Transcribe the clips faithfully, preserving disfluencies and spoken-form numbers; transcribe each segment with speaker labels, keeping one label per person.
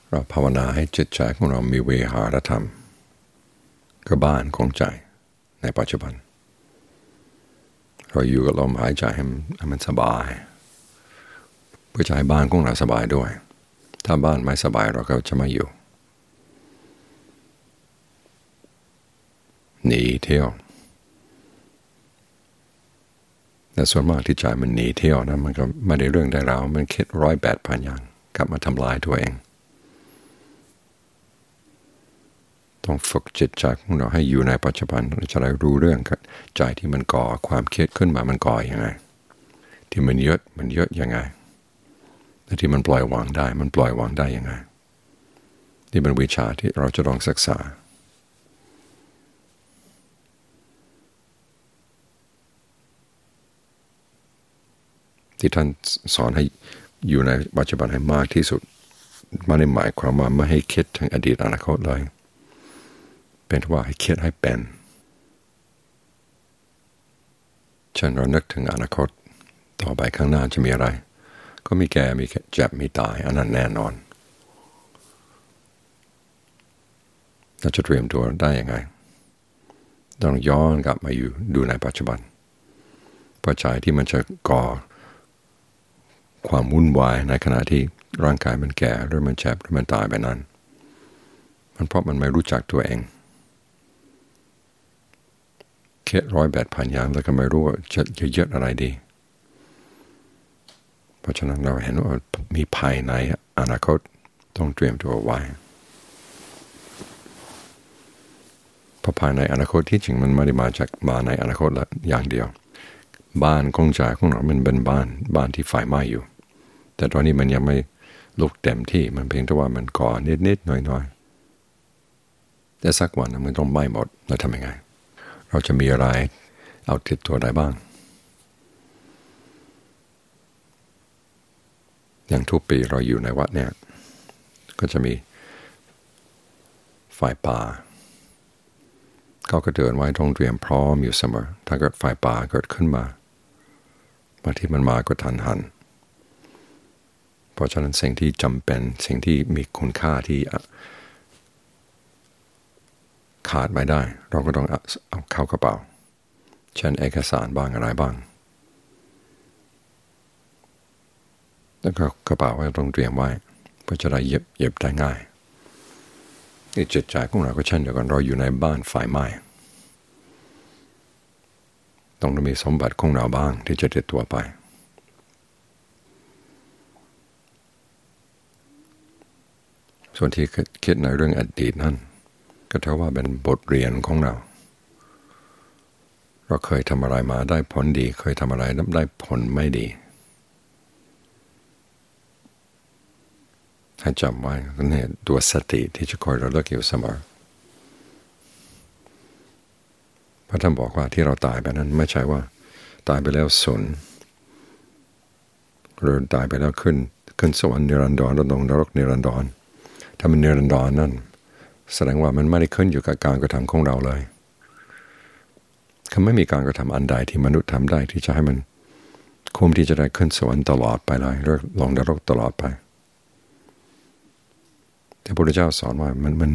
Speaker 1: เราภาวนาให้จิตใจของเรามีวิหารธรรมกับบ้านของใจในปัจจุบันเราอยู่กับลมหายใจให้มันให้มันสบายเพื่อจะให้บ้านของเราสบายด้วยถ้าบ้านไม่สบายเราก็จะไม่อยู่หนีเที่ยวแต่ส่วนมากที่ใจมันหนีเที่ยวนะมันก็ไม่ได้เรื่องได้ราวมันคิดร้อยแปดพันอย่างกลับมาทำลายตัวเองต้องฝึกจิตใจของเราให้อยู่ในปัจจุบันเราจะได้รู้เรื่องกับใจที่มันก่อความคิดขึ้นมามันก่อยังไงที่มันเยอะมันเยอะยังไงและที่มันปล่อยวางได้มันปล่อยวางได้ยังไงนี่เป็นวิชาที่เราจะต้องศึกษาที่ท่านสอนให้อยู่ในปัจจุบันให้มากที่สุดไม่ได้หมายความว่าไม่ให้คิดถึงอดีตอนาคตเลยเป็นว่าให้คิดให้เป็นเช่นเรานึกถึงอนาคตต่อไปข้างหน้าจะมีอะไรก็มีแก่มีเจ็บมีตายอันนั้นแน่นอนเราจะเตรียมตัวได้ยังไงต้องย้อนกลับมาอยู่ดูในปัจจุบันเพราะใจที่มันจะก่อความวุ่นวายในขณะที่ร่างกายมันแก่หรือมันเจ็บหรือมันตายไปนั้นมันเพราะมันไม่รู้จักตัวเองคิดร้อยแปดพันอย่างแล้วก็ไม่รู้ว่าจะยึดอะไรดีเพราะฉะนั้นเราเห็นว่ามีภัยในอนาคตต้องเตรียมตัวไว้เพราะภายในอนาคตที่จริงมันไม่ได้มาจากมาในอนาคตละอย่างเดียวบ้านของใจของเรามันเป็นบ้านบ้านที่ไฟไหม้อยู่แต่ตอนนี้มันยังไม่ลุกเต็มที่มันเพียงแต่ว่ามันก่อนิดๆหน่อยๆแต่สักวันมันต้องไหม้หมดแล้วทำยังไงเราจะมีอะไรเอาติดตัวได้บ้างอย่างทุกปีเราอยู่ในวัดเนี่ยก็จะมีไฟป่าเขาก็เดินไว้ต้องเตรียมพร้อมอยู่เสมอถ้าเกิดไฟป่าเกิดขึ้นมาบางทีมันมาก็ทันหันเพราะฉะนั้นสิ่งที่จำเป็นสิ่งที่มีคุณค่าที่ขาดไม่ได้เราก็ต้องเอาเข้ากระเป๋าเช่นเอกสารบ้างอะไรบ้างแล้วก็กระเป๋าก็ต้องเตรียมไว้เพื่อจะได้เย็บเย็บได้ง่ายนี่จิตใจของเราก็เช่นเดียวกันเราอยู่ในบ้านไฟไหม้ต้องมีสมบัติของเราบ้างที่จะติดตัวไปส่วนที่คิดในเรื่องอดีตนั้นก็เท่าว่าเป็นบทเรียนของเราเราเคยทำอะไรมาได้ผลดีเคยทำอะไรได้ผลไม่ดีให้จำไว้นี่ตัวสติที่จะคอยระลึกอยู่เสมอพระท่านบอกว่าที่เราตายไปนั้นไม่ใช่ว่าตายไปแล้วสูญหรือตายไปแล้วขึ้นขึ้นสวรรค์นิรันดรลงนรกนิรันดรถ้ามันนิรันดรนั่นแสดงว่ามันไม่ได้ขึ้นอยู่กับการกระทำของเราเลยคือไม่มีการกระทำอันใดที่มนุษย์ทำได้ที่จะให้มันคุ้มที่จะได้ขึ้นสวรรค์ตลอดไปเลยหรือลงนรกตลอดไปแต่พระพุทธเจ้าสอนว่ามันมัน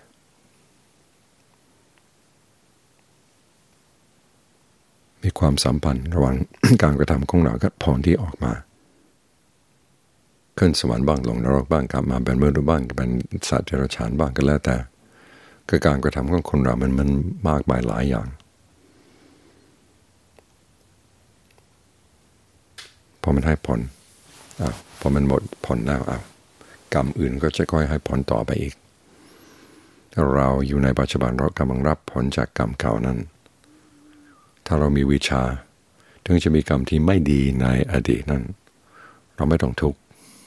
Speaker 1: มีความสัมพันธ์ระหว่าง การกระทำของเรากับผลที่ออกมาขึ้นสวรรค์บ้างลงนรกบ้างกลับมาเป็นมนุษย์บ้างเป็นสัตว์เดรัจฉานบ้างก็แล้วแต่คือการกระทำของคนเรามันมันมากมายหลายอย่างพอมันให้ผลอ้าวพอมันหมดผลแล้วอ้าวกรรมอื่นก็จะค่อยให้ผลต่อไปอีกเราอยู่ในปัจจุบันเรากำลังรับผลจากกรรมเก่านั้นถ้าเรามีวิชาถึงจะมีกรรมที่ไม่ดีในอดีตนั้นเราไม่ต้องทุกข์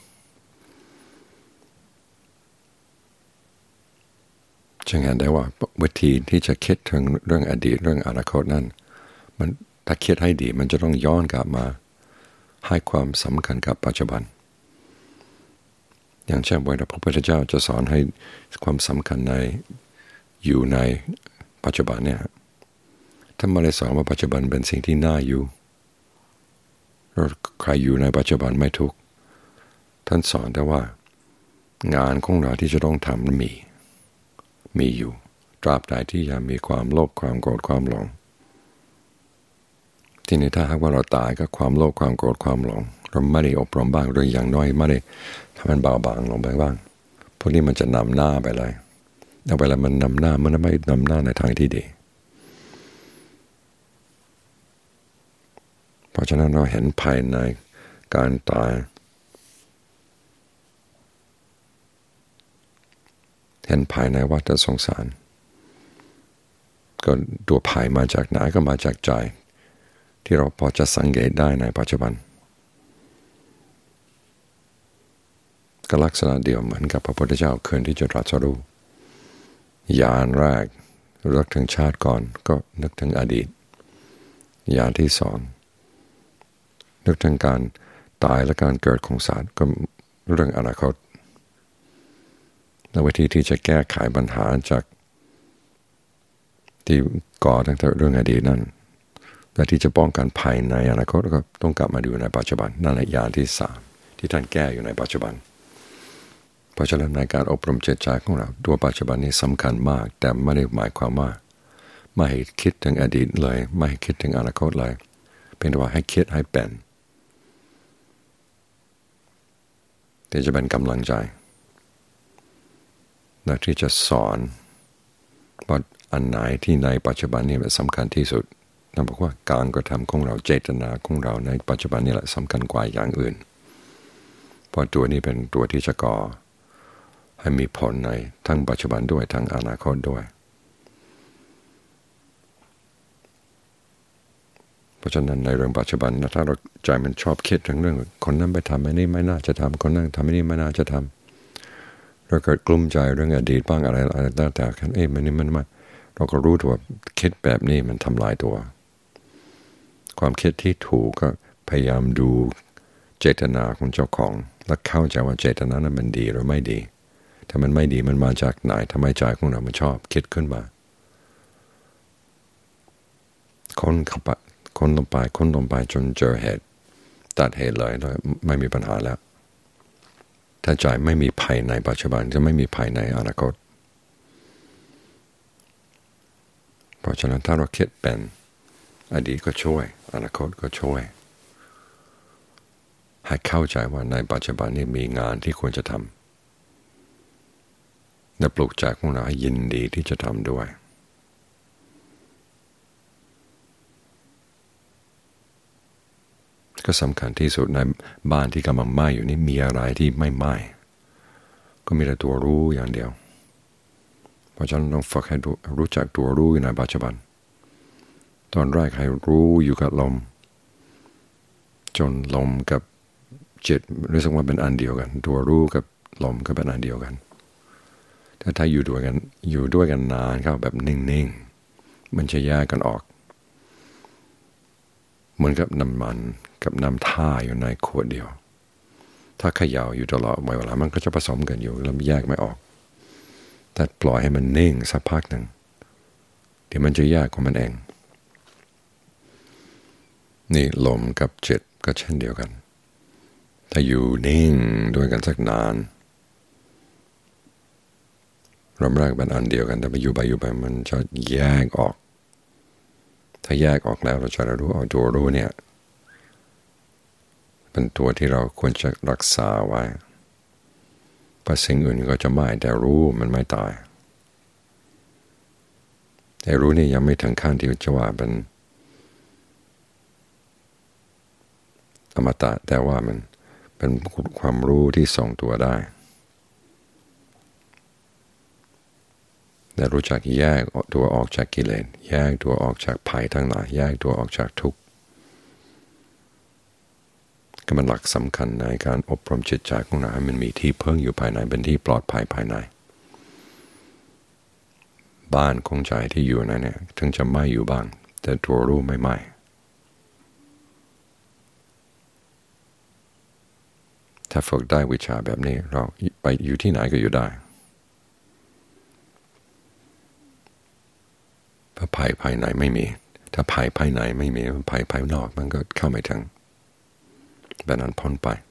Speaker 1: จึงเห็นได้ว่าวิธีที่จะคิดถึงเรื่องอดีตเรื่องอนาคตนั้นมันถ้าคิดให้ดีมันจะต้องย้อนกลับมาให้ความสำคัญกับปัจจุบันอย่างเช่นว่าพระพุทธเจ้าจะสอนให้ความสำคัญในอยู่ในปัจจุบันเนี่ยท่านไม่ได้สอนว่าปัจจุบันเป็นสิ่งที่น่าอยู่ใครอยู่ในปัจจุบันไม่ทุกข์ท่านสอนแต่ว่างานของเราที่จะต้องทำมีมีอยู่ตราบใดที่ยังมีความโลภความโกรธความหลงทีนี้ถ้าหากว่าเราตายก็ความโลภความโกรธความหลงเราไม่ได้อบรมบ้างหรืออย่างน้อยไม่ได้ทำมันเบาบางลงไปบ้างพวกนี้มันจะนำหน้าไปเลยเอาไปแล้วมันนำหน้ามันไม่นำหน้าในทางที่ดีเพราะฉะนั้นเราเห็นภายในการตายเห็นภายในวัฏสงสารก็ตัวภายมาจากไหนก็มาจากใจที่เราพอจะสังเกตได้ในปัจจุบันก็ลักษณะเดียวเหมือนกับพระพุทธเจ้าคืนที่จะตรัสรู้ญาณแรกนึกถึงชาติก่อนก็นึกถึงอดีตญาณที่สองนึกถึงการตายและการเกิดของสัตว์ก็เรื่องอนาคตและวิธีที่จะแก้ไขปัญหาจากที่ก่อตั้งแต่เรื่องอดีตนั่นและที่จะป้องกันภัยในอนาคตก็ต้องกลับมาดูในปัจจุบันนั่นแหละญาณที่สามที่ท่านแก้อยู่ในปัจจุบันเพราะฉะนั้นในการอบรมจิตใจของเราตัวปัจจุบันนี้สำคัญมากแต่ไม่ได้หมายความว่าไม่ให้คิดถึงอดีตเลยไม่ให้คิดถึงอนาคตเลยเพียงแต่ว่าให้คิดให้เป็นที่จะเป็นกำลังใจและที่จะสอนว่าอันไหนที่ในปัจจุบันนี้สำคัญที่สุดนั่นบอกว่าการกระทำของเราเจตนาของเราในปัจจุบันนี้แหละสำคัญกว่าอย่างอื่นเพราะตัวนี้เป็นตัวที่จะก่อให้มีผลในทั้งปัจจุบันด้วยทั้งอนาคตด้วยเพราะฉะนั้นในเรื่องปัจจุบันถ้าเราใจมันชอบคิดถึงเรื่องคนนั้นไปทำอันนี้ไม่น่าจะทำคนนั้นทำอันนี้ไม่น่าจะทำเราเกิดกลุ้มใจเรื่องอดีตบ้างอะไรอะไรต่างๆกันเอ้ยมันนี่มันมาเราก็รู้ตัวคิดแบบนี้มันทำลายตัวความคิดที่ถูกก็พยายามดูเจตนาของเจ้าของและเข้าใจว่าเจตนานั้นมันดีหรือไม่ดีถ้ามันไม่ดีมันมาจากไหนทำไมใจของเรามันชอบคิดขึ้นมาคนเข้าไปคนลงไปคนลงไปจนเจอเหตุตัดเหตุเลยแล้วไม่มีปัญหาแล้วถ้าใจไม่มีภัยในปัจจุบันจะไม่มีภัยในอนาคตเพราะฉะนั้นถ้าเราคิดเป็นอดีตก็ช่วยอนาคตก็ช่วยให้เข้าใจว่าในปัจจุบันนี้มีงานที่ควรจะทำและปลุกใจของเราให้ยินดีที่จะทำด้วยก็สำคัญที่สุดในบ้านที่กำลังไหม้อยู่นี่มีอะไรที่ไม่ไหม้ก็มีแต่ตัวรู้อย่างเดียวเพราะฉะนั้นต้องฝึกให้รู้จักตัวรู้ในปัจจุบันตอนแรกให้รู้อยู่กับลมจนลมกับจิตรู้สึกว่าเป็นอันเดียวกันตัวรู้กับลมก็เป็นอันเดียวกันถ้าถ้าอยู่ด้วยกันอยู่ด้วยกันนานเข้าแบบนิ่งๆมันจะแยกกันออกเหมือนกับน้ำมันกับน้ำท่าอยู่ในขวดเดียวถ้าเขย่าอยู่ตลอดเวลามันก็จะผสมกันอยู่แล้วแยกไม่ออกแต่ปล่อยให้มันนิ่งสักพักหนึ่งเดี๋ยวมันจะแยกของมันเองนี่ลมกับจิตก็เช่นเดียวกันถ้าอยู่นิ่งด้วยกันสักนานรวมแรกเป็นอันเดียวกันแต่ไปอยู่ไปอยู่ไปมันจะแยกออกถ้าแยกออกแล้วเราจะรู้เอาตัวรู้เนี่ยเป็นตัวที่เราควรจะรักษาไว้เพราะสิ่งอื่นก็จะไม่แต่รู้มันไม่ตายแต่รู้นี่ยังไม่ถึงขั้นที่จะว่าเป็นอมตะแต่ว่ามันเป็นความรู้ที่ทรงตัวได้แต่รู้จักแยกตัวออกจากกิเลสแยกตัวออกจากภัยทั้งหลายแยกตัวออกจากทุกข์ก็เป็นหลักสำคัญในการอบรมจิตใจของเราให้มันมีที่พึ่งอยู่ภายในเป็นที่ปลอดภัยภายในบ้านของใจที่อยู่ในเนี่ยถึงจะไหม้อยู่บ้างแต่ตัวรู้ไม่ไหม้ถ้าฝึกได้วิชาแบบนี้เราไปอยู่ที่ไหนก็อยู่ได้เพราะภัยภายในไม่มีถ้าภัยภายในไม่มีภัยภายนอกมันก็เข้าไม่ถึงแบบนั้นพ้นไป